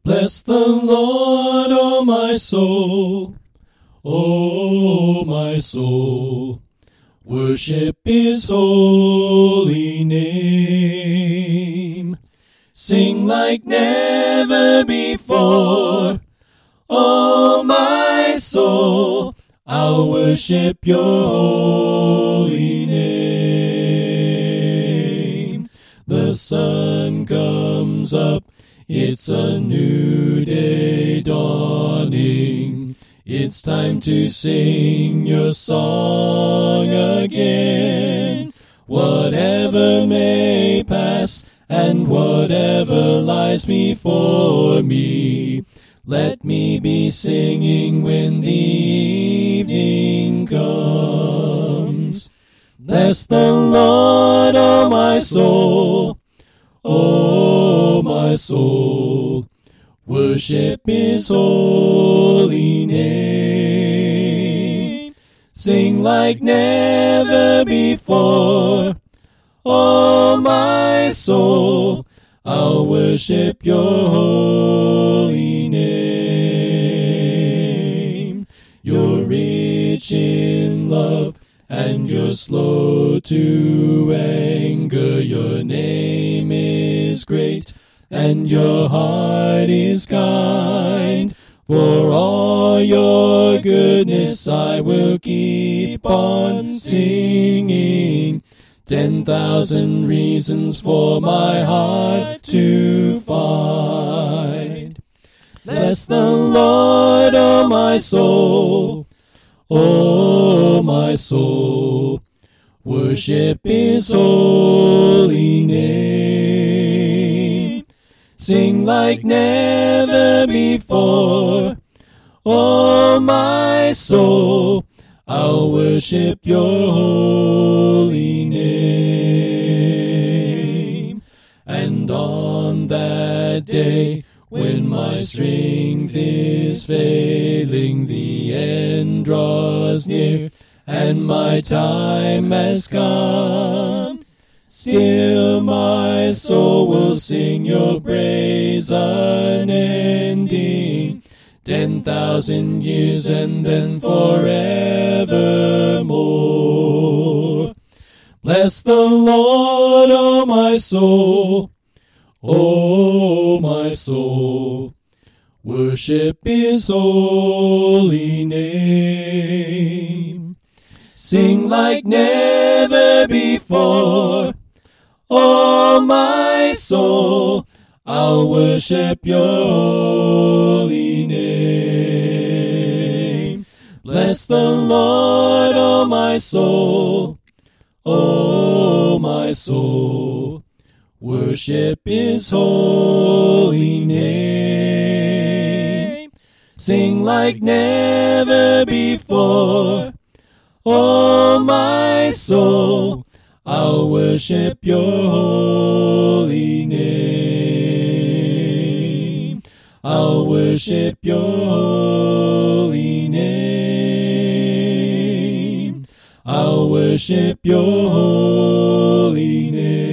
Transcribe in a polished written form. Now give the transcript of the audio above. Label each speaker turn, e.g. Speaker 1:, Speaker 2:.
Speaker 1: Bless the Lord, O my soul. O my soul, worship his holy name. Sing like never before. O my soul, I'll worship your holy name. The sun comes up, it's a new day dawning. It's time to sing your song again. Whatever may pass and whatever lies before me, let me be singing when the evening comes. Bless the Lord, O my soul. O my soul, worship his holy name. Sing like never before. O my soul, I'll worship your holy name. You're rich in love and you're slow to anger. Your name is great and your heart is kind. For all your goodness I will keep on singing. 10,000 reasons for my heart to find. Bless the Lord, O my soul. O my soul, worship his holy name. Sing like never before. O my soul, I'll worship your holy name. And on that day, when my strength is failing, the end draws near, and my time has come, still my soul will sing your praise unending. 10,000 years and then forevermore. Bless the Lord, O my soul. O my soul, worship his holy name. Sing like never before. O my soul, I'll worship your holy name. Bless the Lord, O my soul. O my soul, worship his holy name. Sing like never before. O my soul, I'll worship your holy name. I'll worship your holy name. I'll worship your holy name.